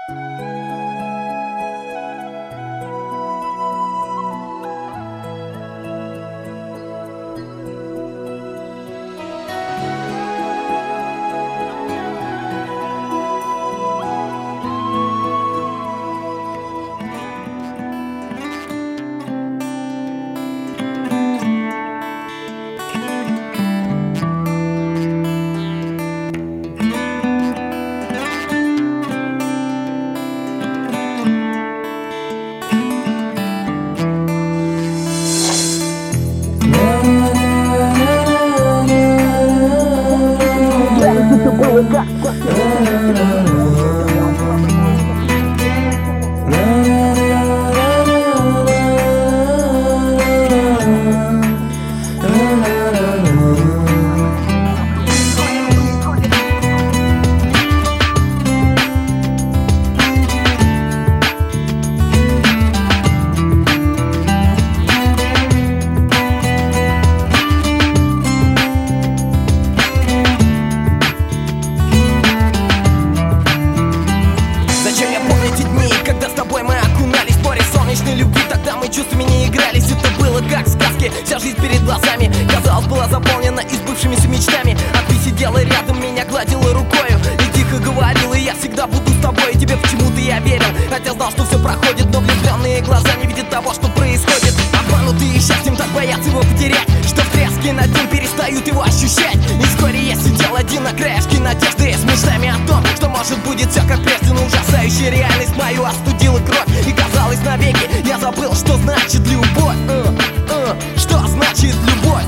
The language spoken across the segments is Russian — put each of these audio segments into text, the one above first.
Вся жизнь перед глазами, казалось, была заполнена избывшимися мечтами. А ты сидела рядом, меня гладила рукою и тихо говорила: я всегда буду с тобой. И тебе почему-то я верил, хотя знал, что все проходит. Но влюбленные глаза не видят того, что происходит. Обманутые счастьем так боятся его потерять, что в треске над ним перестают его ощущать. И вскоре я сидел один на краешке надежды, с мечтами о том, что может будет все как прежде. Но ужасающая реальность мою остудила кровь, и казалось навеки я забыл, что значит любовь. Что значит любовь?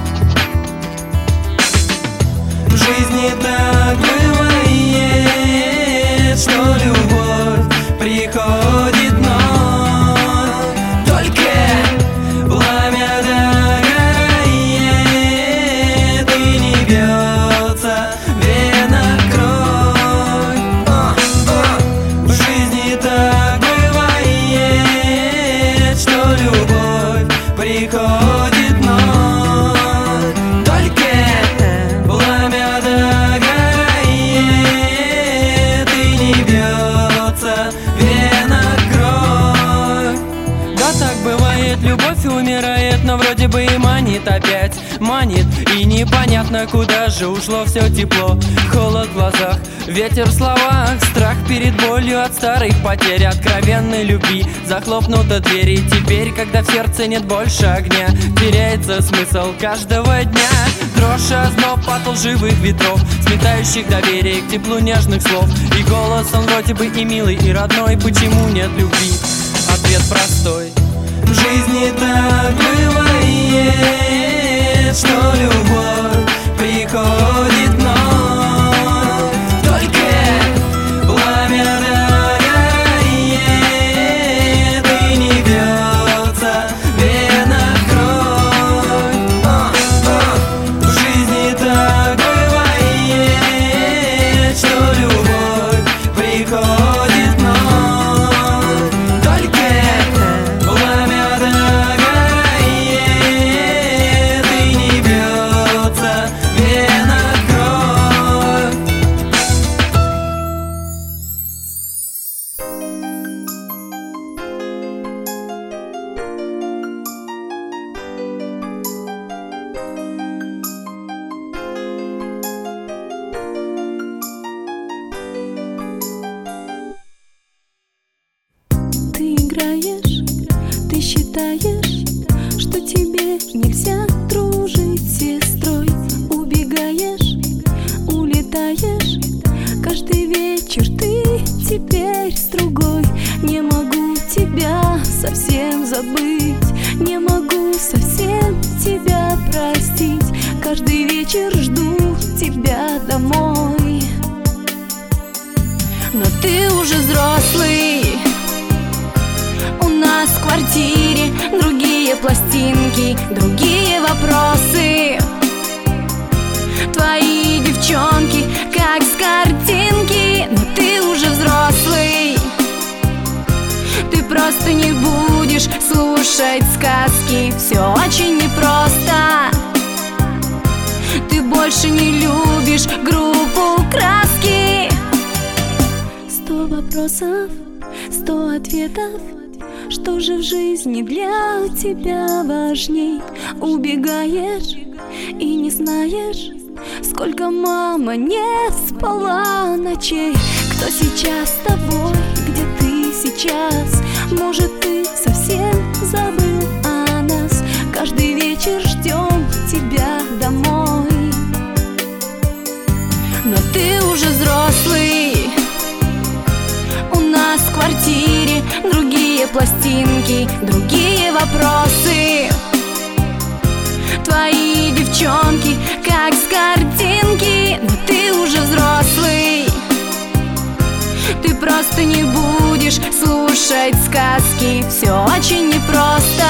В жизни так бывает, что любовь приходит вновь. Только пламя догорает и не бьется вена кровь. В жизни так бывает, что любовь приходит. Любовь умирает, но вроде бы и манит опять. Манит, и непонятно, куда же ушло все тепло. Холод в глазах, ветер в словах, страх перед болью от старых потерь, откровенной любви. Захлопнута дверь, и теперь, когда в сердце нет больше огня, теряется смысл каждого дня. Дрожь, озноб от лживых ветров, сметающих доверие к теплу нежных слов. И голос, он вроде бы и милый, и родной. Почему нет любви? Ответ простой. В жизни так бывает, что любовь приходит вновь. Только пламя догорает и не бьется вена кровь. В жизни так бывает, что любовь приходит вновь. Только ты считаешь, что тебе нельзя дружить с сестрой. Убегаешь, улетаешь, каждый вечер ты теперь с другой. Не могу тебя совсем забыть, не могу совсем тебя простить. Каждый вечер жду тебя домой. Но ты уже взрослый, у нас в квартире другие пластинки, другие вопросы. Твои девчонки как с картинки. Но ты уже взрослый, ты просто не будешь слушать сказки. Все очень непросто, ты больше не любишь группу «Краски». 100 вопросов, 100 ответов. Что же в жизни для тебя важней? Убегаешь и не знаешь, сколько мама не спала ночей. Кто сейчас с тобой, где ты сейчас? Может, ты совсем забыл о нас? Каждый вечер ждем тебя домой. Но ты уже взрослый. У нас в квартире другие пластинки, другие вопросы. Твои девчонки, как с картинки. Но ты уже взрослый. Ты просто не будешь слушать сказки. Все очень непросто.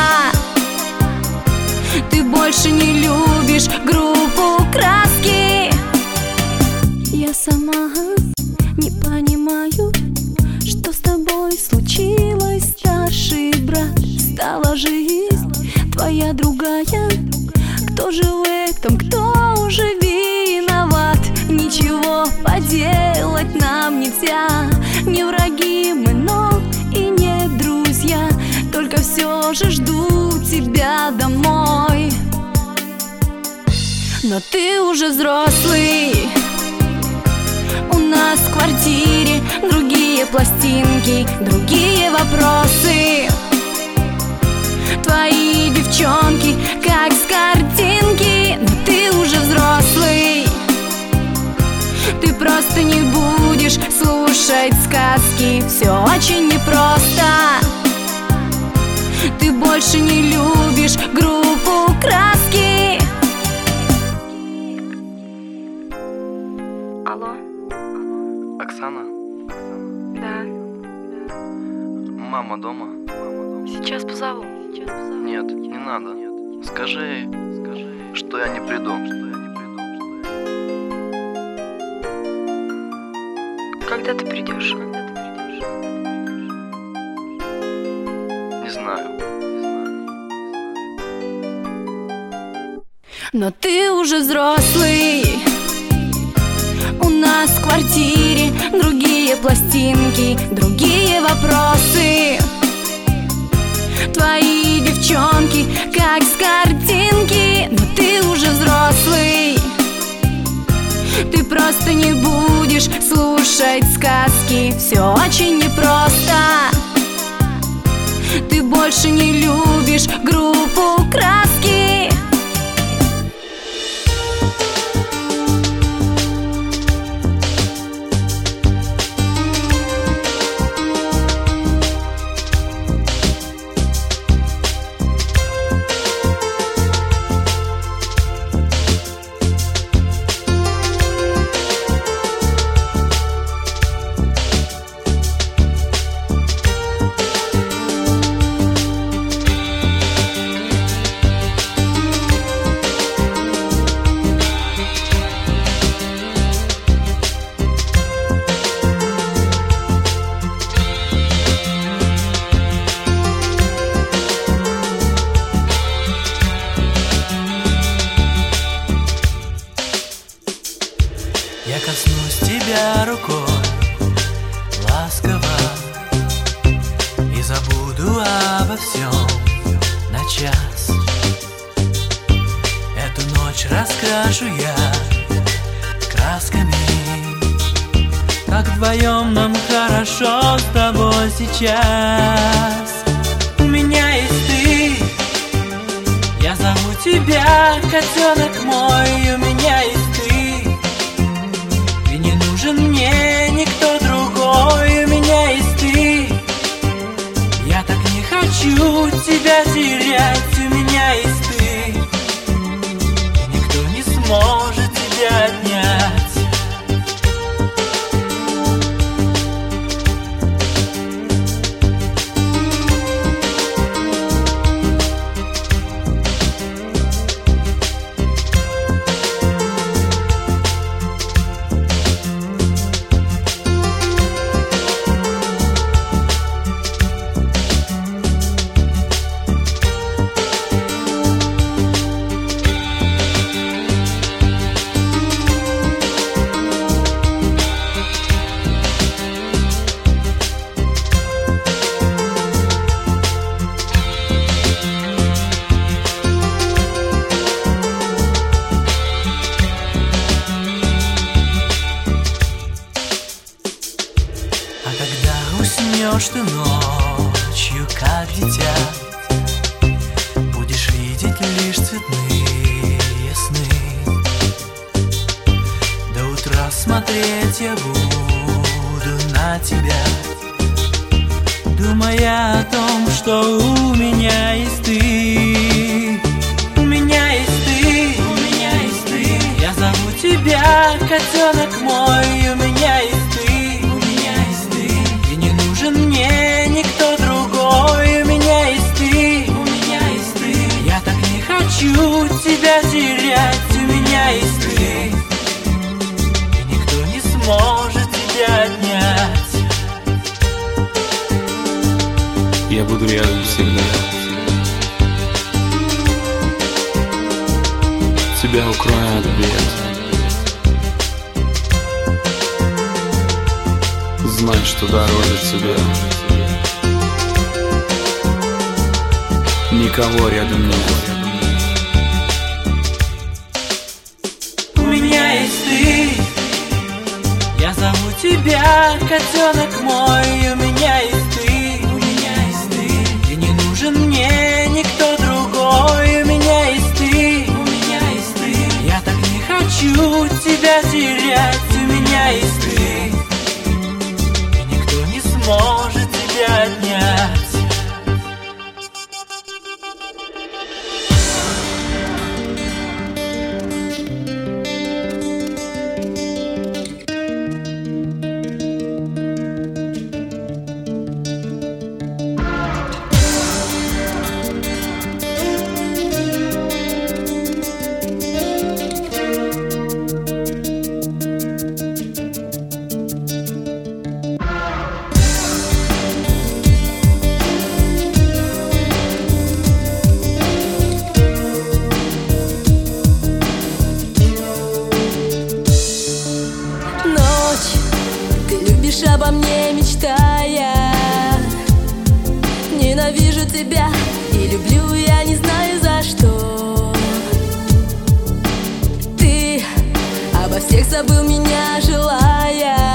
Ты больше не любишь группу «Краски». Я сама не понимаю, что с тобой случилось, старший брат. Стала жизнь твоя другая. Кто же в этом, кто уже виноват? Ничего поделать нам нельзя. Не враги мы, но и не друзья. Только все же жду тебя домой. Но ты уже взрослый. У нас в квартире другие пластинки, другие вопросы. Твои девчонки, как с картинки. Но ты уже взрослый. Ты просто не будешь слушать сказки. Все очень непросто. Ты больше не любишь группу «Краски». Алло. Оксана? Да. Мама дома? Сейчас позову. Нет, не надо. Скажи, что я не приду. Когда ты придешь? Не знаю. Но ты уже взрослый. У нас в квартире другие пластинки, другие вопросы. Твои девчонки, как с картинки. Но ты уже взрослый. Ты просто не будешь слушать сказки. Все очень непросто. Ты больше не любишь группу «Краски». Я коснусь тебя рукой ласково и забуду обо всем на час. Эту ночь раскрашу я красками. Как вдвоем нам хорошо с тобой сейчас. У меня есть ты, я зову тебя, котенок мой. У меня есть не нужен мне никто другой. У меня есть ты. Я так не хочу тебя терять. У меня есть ты. И никто не сможет тебя отнять. А когда уснешь ты ночью, как дитя, будешь видеть лишь цветные сны. До утра смотреть я буду на тебя, думая о том, что у меня есть ты. У меня есть ты, у меня есть ты. Я зову тебя, котенок мой. У меня есть ты, у меня есть ты. И не нужен мне никто другой. У меня есть ты, у меня есть ты. Я так не хочу тебя терять. У меня есть ты, и никто не сможет тебя отнять. Я буду рядом всегда. Тебя укрою от бед. Знай, что дороже тебя никого рядом нет. У меня есть ты. Я зову тебя, котенок мой. У меня есть ты, у меня есть ты. И не нужен мне никто другой. У меня есть ты, у меня есть ты. Я так не хочу тебя терять. У меня есть ты, и никто не сможет тебя отнять. Обо мне мечтая, ненавижу тебя и люблю я не знаю за что. Ты обо всех забыл меня желая,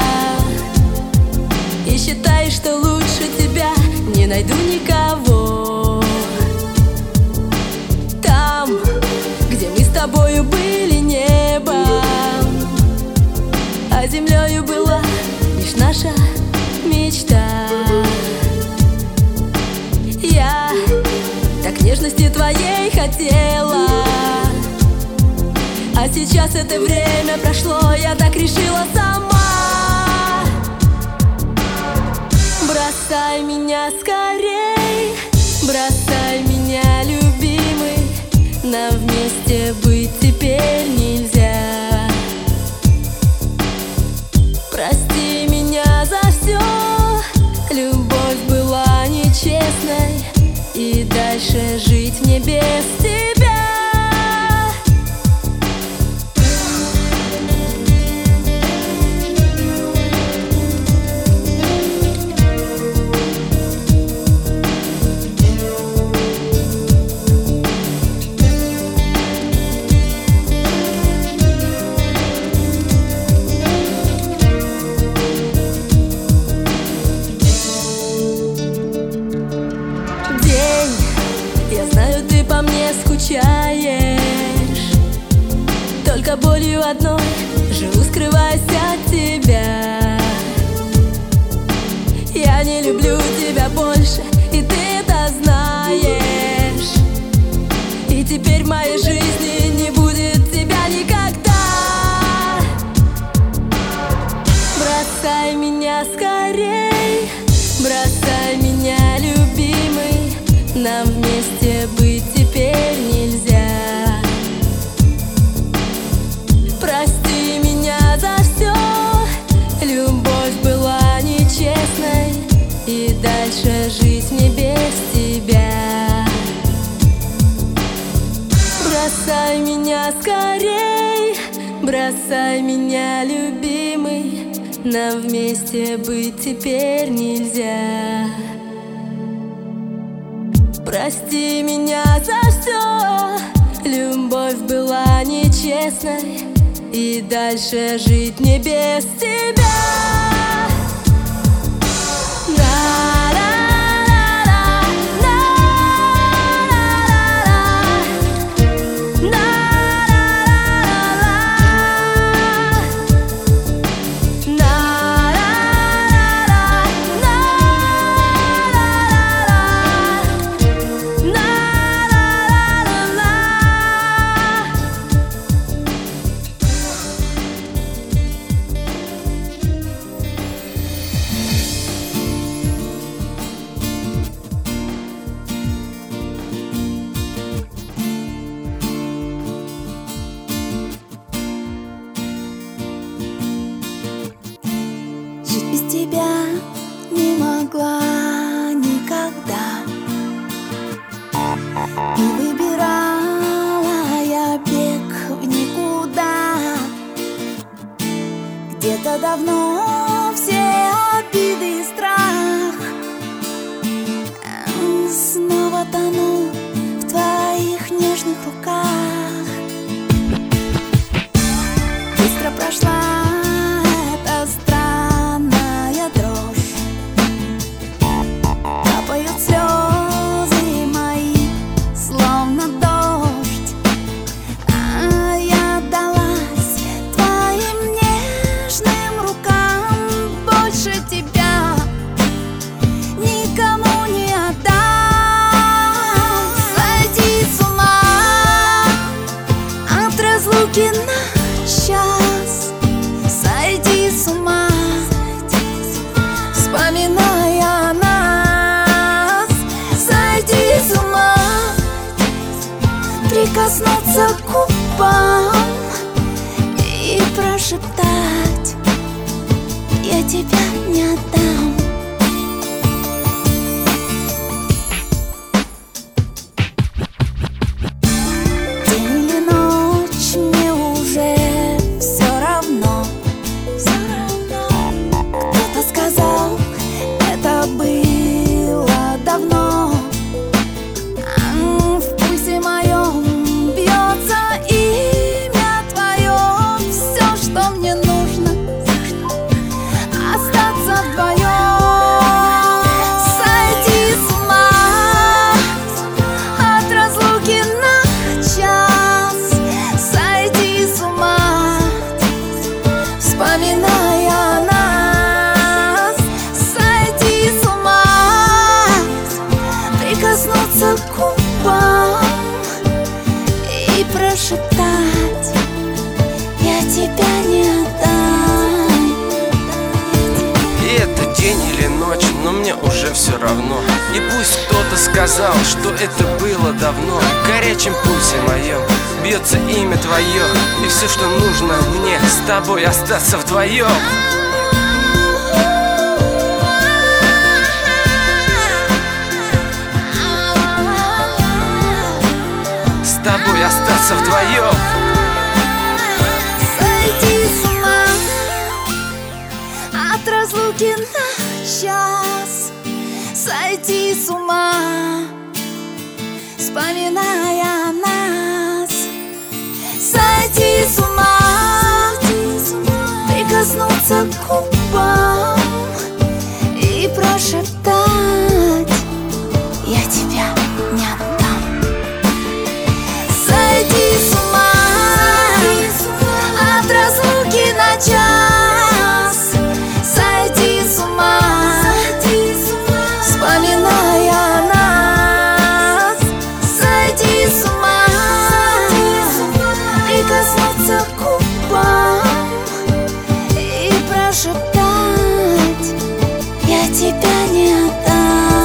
и считаешь, что лучше тебя не найду никого. Там, где мы с тобою были небом, а землею была лишь наша мечта. Я так нежности твоей хотела, а сейчас это время прошло, я так решила сама. Бросай меня скорей, бросай меня, любимый. Нам вместе быть теперь нельзя. Прости меня за все, любовь была нечестной, и дальше жить мне без тебя. По мне скучаешь, только болью одной живу, скрываясь от тебя. Я не люблю тебя больше, и ты это знаешь. И теперь в моей жизни не будет тебя никогда. Бросай меня скорей, бросай меня, любимый. Нам вместе быть теперь нельзя. Прости меня за все, любовь была нечестной, и дальше жить мне без тебя. Бросай меня скорей, бросай меня, любимый. Нам вместе быть теперь нельзя. Прости меня за все, любовь была нечестной, и дальше жить мне без тебя. могла никогда. И выбирала я бег в никуда. Где-то давно все обиды и страх снова тону в твоих нежных руках. Быстро прошла эта странная дрожь, капают слезы мои, словно дождь. А я отдалась твоим нежным рукам, больше тебя никому не отдам. Сойти с ума от разлуки на час, сойти с ума, вспоминая нас. Сойти с ума, прикоснуться к губам и прошептать: я тебя не отдам. День или ночь, мне уже все равно. Кто-то сказал, это было давно. В пульсе моем бьется имя твое. Все, что мне нужно, остаться вдвоем. Сойти с ума от разлуки на час, сойти с ума, вспоминая нас. Сойти с ума, прикоснуться к губам и прошептать: я тебя не отдам. И это день или ночь, но мне уже все равно. И пусть кто-то сказал, что это было давно. В горячем пульсе моем бьется имя твое. И все, что нужно мне, с тобой остаться вдвоем. С тобой остаться вдвоем. Сойти с ума от разлуки на час, сойти с ума, вспоминая нас. Сойти с ума, прикоснуться к губам и прошептать: я тебя не отдам. Сойти с ума от разлуки на час, сойти с ума, вспоминая нас. Сойти с ума, прикоснуться к губам и прошептать: я тебя не отдам.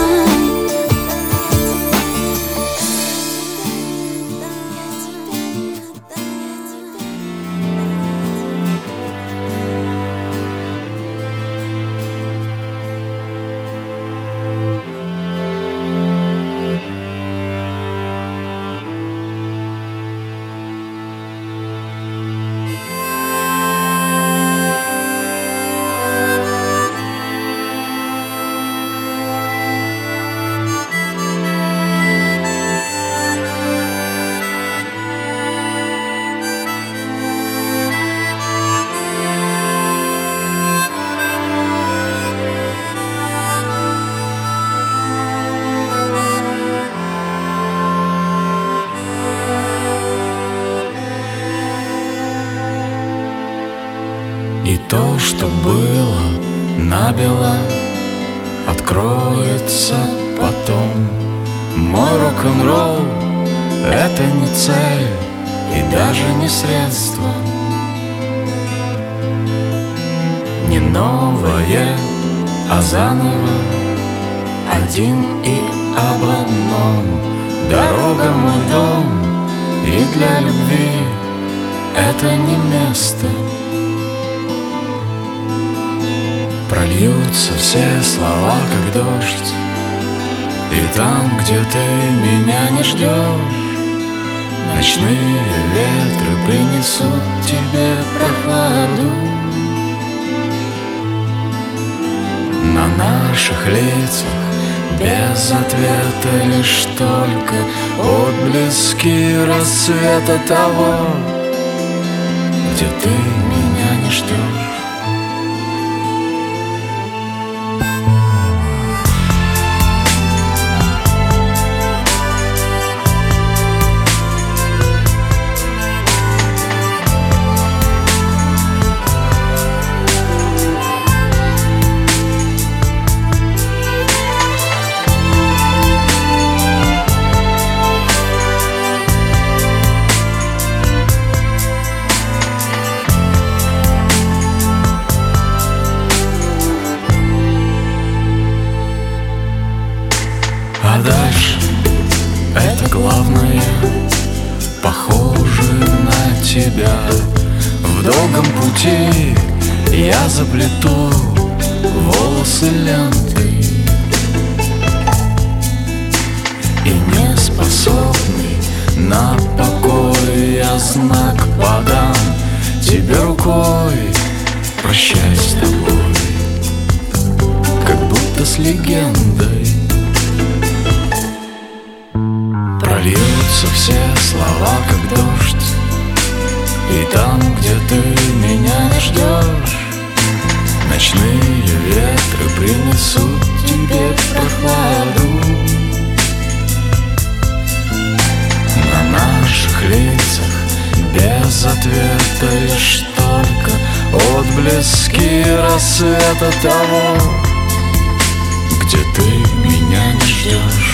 И то, что было набело, откроется потом. Мой рок-н-ролл — это не цель и даже не средство, не новое, а заново, один и об одном. Дорога — мой дом, и для любви это не место. Прольются все слова, как дождь, и там, где ты меня не ждешь, ночные ветры принесут тебе прохладу. На наших лицах без ответа лишь только отблески рассвета того, где ты меня не ждешь. А дальше это главное, похоже на тебя. В долгом пути я заплету волосы лентой, и не способный на покой я знак подам тебе рукой. Прощай с тобой, как будто с легендой. Прольются все слова, как дождь, и там, где ты меня не ждешь, ночные ветры принесут тебе прохладу. На наших лицах без ответа лишь только отблески рассвета того, где ты меня не ждешь.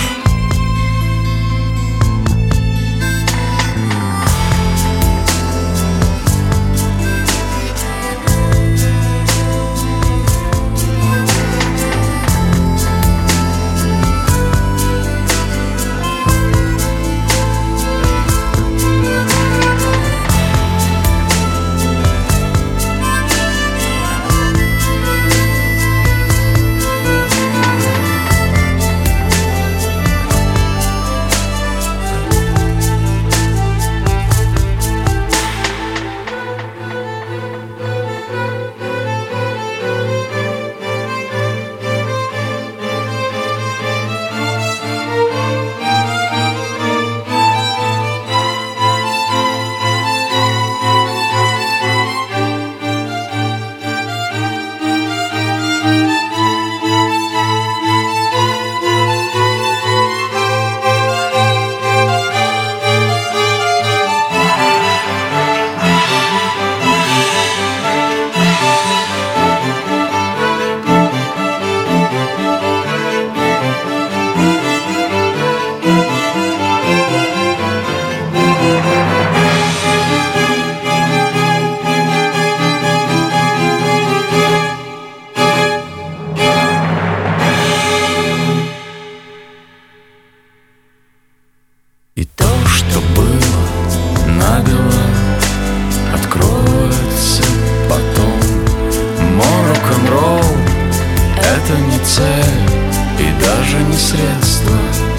И то, что было набело, откроется потом. Мой рок-н-ролл — это не цель и даже не средство,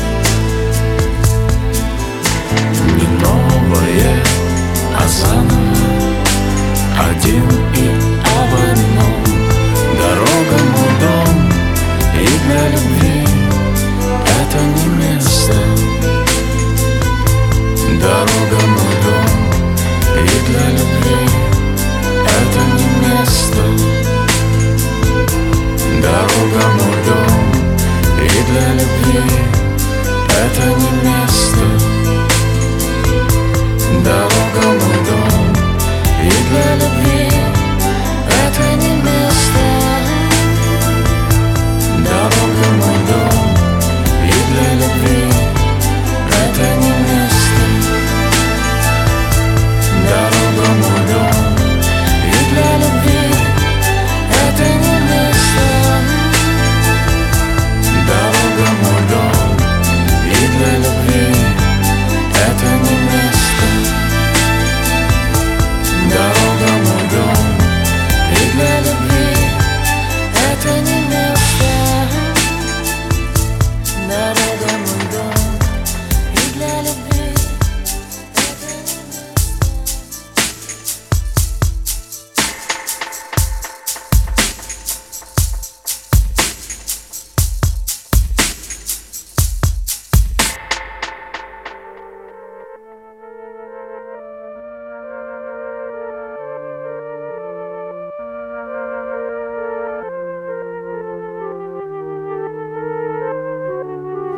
не новое, а заново, один и об одном. Дорога — мой дом, и для любви это не место. Дорога — мой дом, и для любви это не место. Дорога — мой дом, и для любви это не место. Дорога — мой дом, и для любви это не место. Дорога — мой дом, и для любви это не место.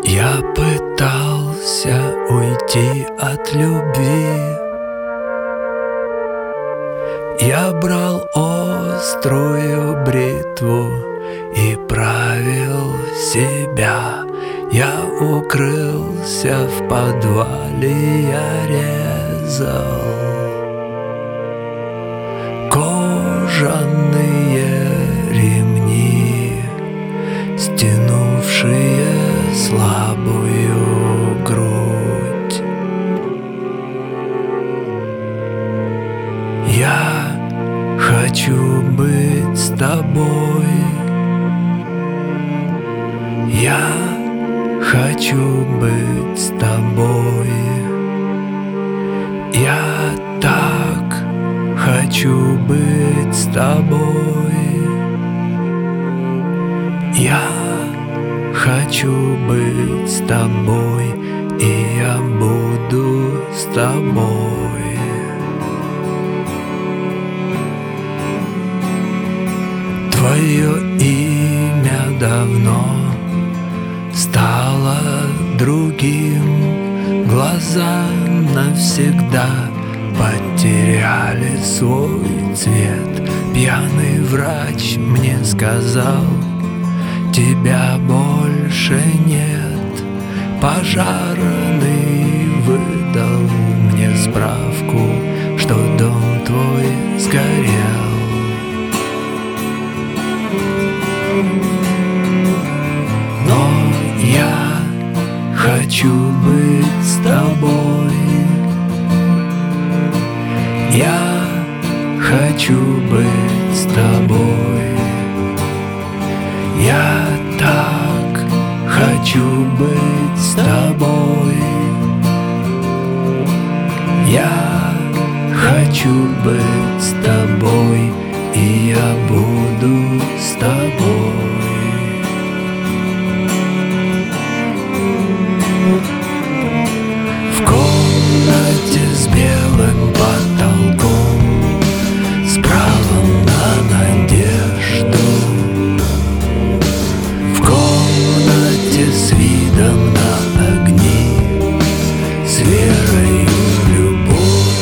Я пытался уйти от любви. Я брал острую бритву и правил себя. Я укрылся в подвале, я резал кожаные ремни, стянувшие слабую грудь. Я хочу быть с тобой. Я хочу быть с тобой. Я так хочу быть с тобой. Я хочу быть с тобой, и я буду с тобой. Твое имя давно стало другим. Глаза навсегда потеряли свой цвет. Пьяный врач мне сказал: тебя больше нет. Пожарный выдал мне справку, что дом твой сгорел. Но я хочу быть с тобой. Я хочу быть с тобой. Я так хочу быть с тобой. Я хочу быть с тобой, и я буду с тобой. В комнате с белым потолком, с правом на надежду. В комнате с видом на огни, с верой в любовь.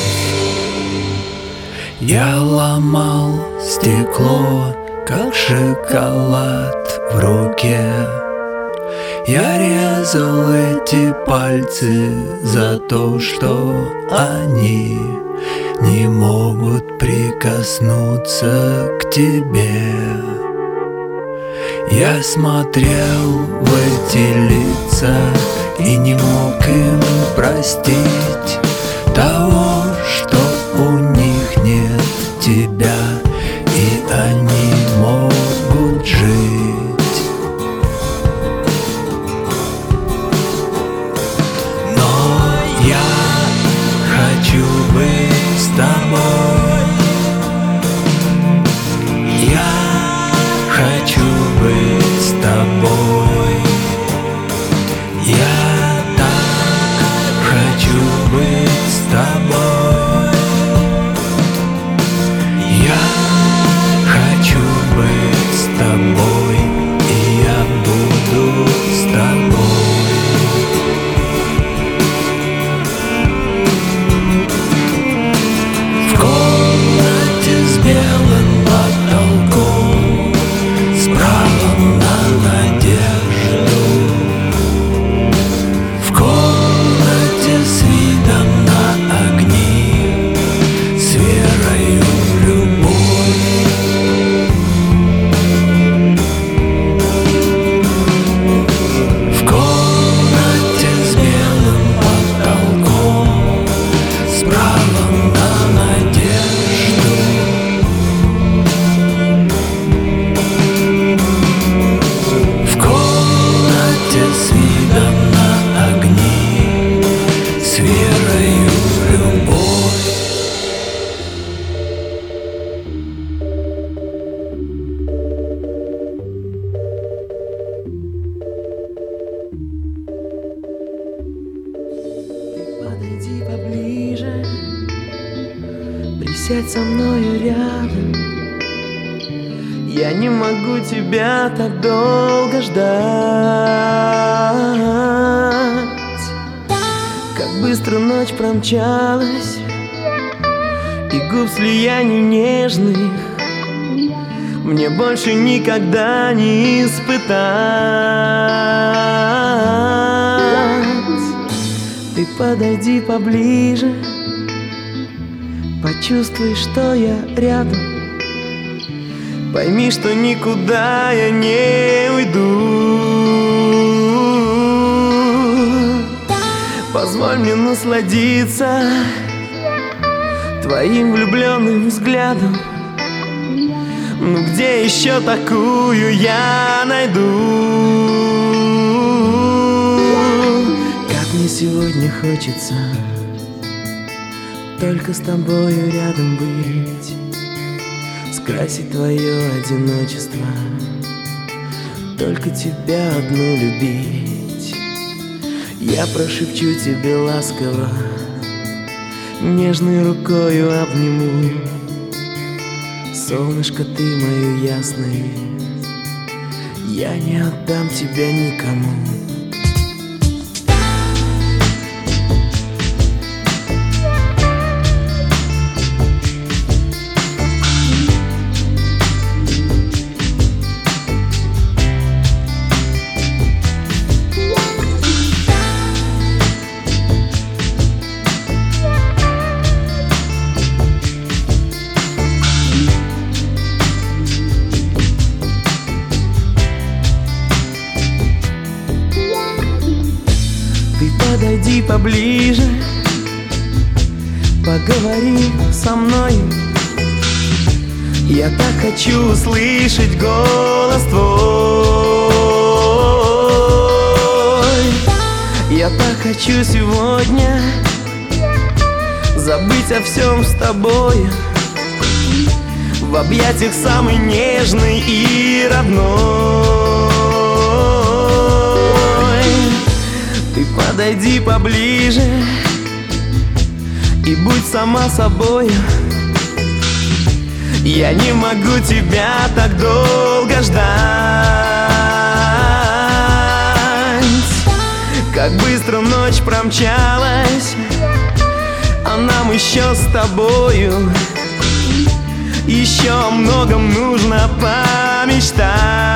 Я ломал стекло, как шоколад в руке. Я резал эти пальцы за то, что они не могут прикоснуться к тебе. Я смотрел в эти лица и не мог им простить того, что у них нет тебя, и они могут жить. Хочу быть с тобой. Я хочу быть с тобой. Я так хочу быть с тобой. Я хочу быть с тобой, и я буду с тобой. С белым потолком, с правом на надежду. В комнате с видом на огни, с верой в любовь. В комнате с белым потолком, с правом на надежду. С видом на огни, с верой в любовь. Подойди поближе, присядь со мною рядом. Я не могу тебя так долго ждать. ночь промчалась, и губ слиянию нежных мне больше никогда не испытать. Ты подойди поближе, почувствуй, что я рядом. Пойми, что никуда я не уйду. Позволь мне насладиться твоим влюбленным взглядом. Ну где еще такую я найду? Как мне сегодня хочется только с тобою рядом быть, скрасить твое одиночество, только тебя одну любить. Я прошепчу тебе ласково, нежной рукою обниму. Солнышко, ты мое ясное, я не отдам тебя никому. Подойди поближе, поговори со мной. Я так хочу услышать голос твой. Я так хочу сегодня забыть о всем с тобой, в объятиях самой нежной и родной. Ты подойди поближе и будь сама собой. Я не могу тебя так долго ждать. Как быстро ночь промчалась, а нам еще с тобою еще о многом нужно помечтать.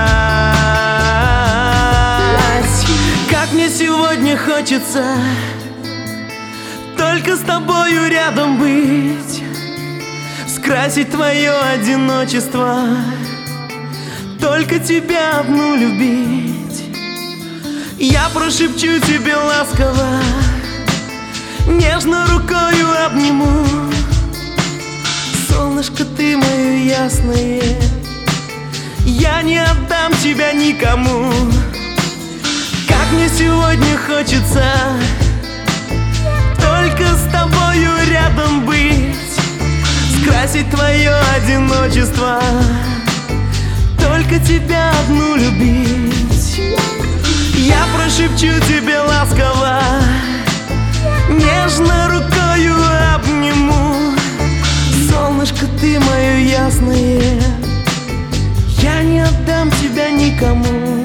Как мне сегодня хочется только с тобою рядом быть, скрасить твое одиночество, только тебя одну любить. Я прошепчу тебе ласково, нежно рукою обниму. Солнышко, ты мое ясное, я не отдам тебя никому. Как мне сегодня хочется только с тобою рядом быть, скрасить твое одиночество, только тебя одну любить. Я прошепчу тебе ласково, нежно рукою обниму. Солнышко, ты мое ясное, я не отдам тебя никому.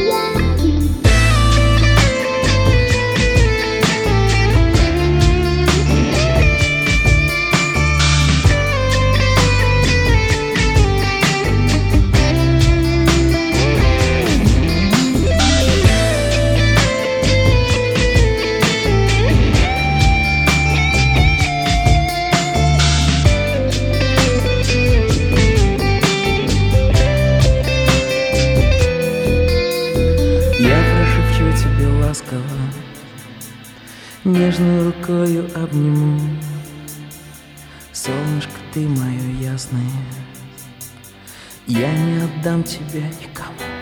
Нежной рукою обниму. Солнышко, ты мое ясное, я не отдам тебя никому.